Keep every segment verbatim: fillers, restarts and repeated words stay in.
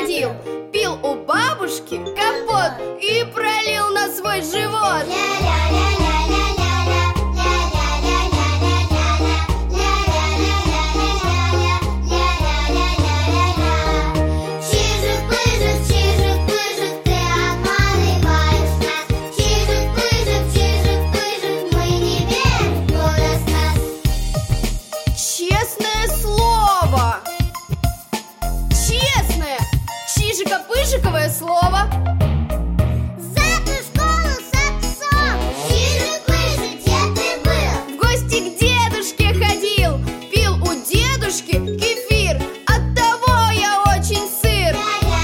ходил, пил у бабушки компот и пролил на свой живот. Честное слово! Честное! Чижико-пыжиковое слово! За ту школу с отцом! Чижик-пыжик, где ты был? В гости к дедушке ходил, пил у дедушки кефир, оттого я очень сыр.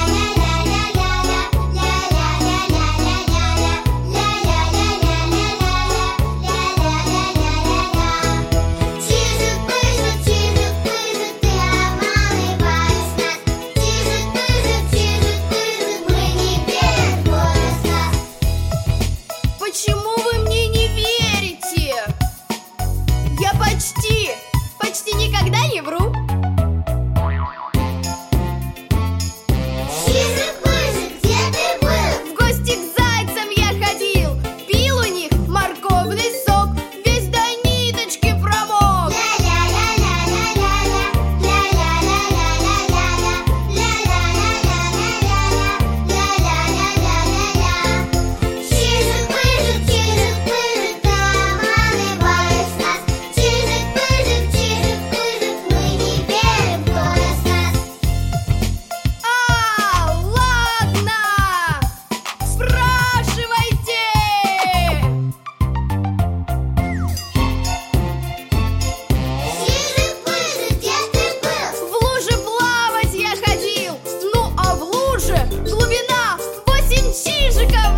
Чижик-пыжик, чижик-пыжик, ты обманываешь нас. Чижик-пыжик, чижик-пыжик, мы не верим в твой рассказ. Почему вы мне не верите? Я почти, почти никогда не вру. Чижик-пыжик, где ты был? В гости к зайцам я ходил, пил у них морковный сок, весь до ниточки промок. Чижик-пыжик, чижик-пыжик, ты обманываешь нас. Чижик-пыжик, чижик-пыжик, мы не верим в твой рассказ. А, ладно, спрашивайте. Чижик-пыжик, где ты был? В луже плавать я ходил, ну а в луже глубина восемь чижиков